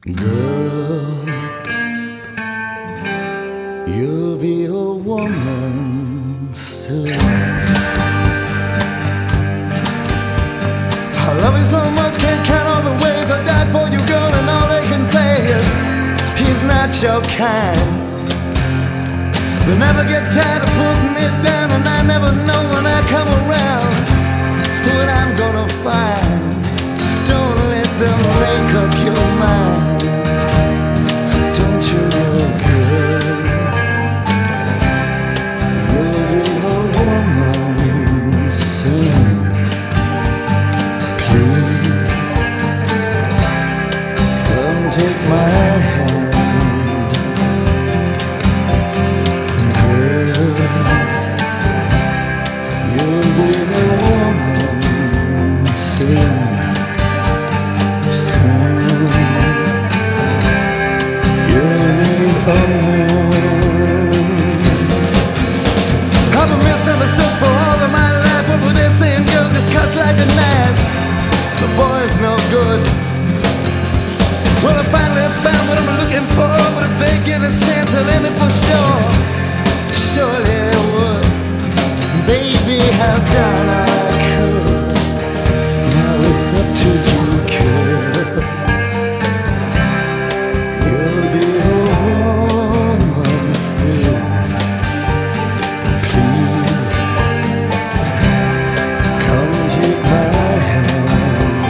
Girl, you'll be a woman soon. I love you so much, can't count all the ways I died for you, girl, and all they can say is he's not your kind. They never get tired of putting me down, and I never know when I come around what I'm gonna find. Don't let them make up your mind. Don't you know, girl, you'll be a woman soon. Please, come take my hand. Girl, you'll be a woman soon. I've been misunderstood for all of my life. What were they saying? Girl, just cuts like a knife. The boy's no good. Well, I finally found what I'm looking for, but if they give a chance, I'll end it for sure. Surely they would. Baby, how done I could. Now it's up to you, girl. You'll be a woman soon. Please, come take my hand.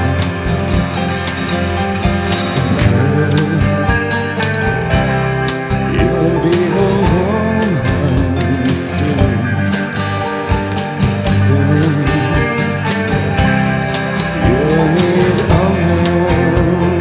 Girl, you'll be a woman soon. Soon, you'll need a man.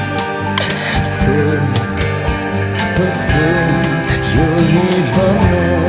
But soon you'll need one man.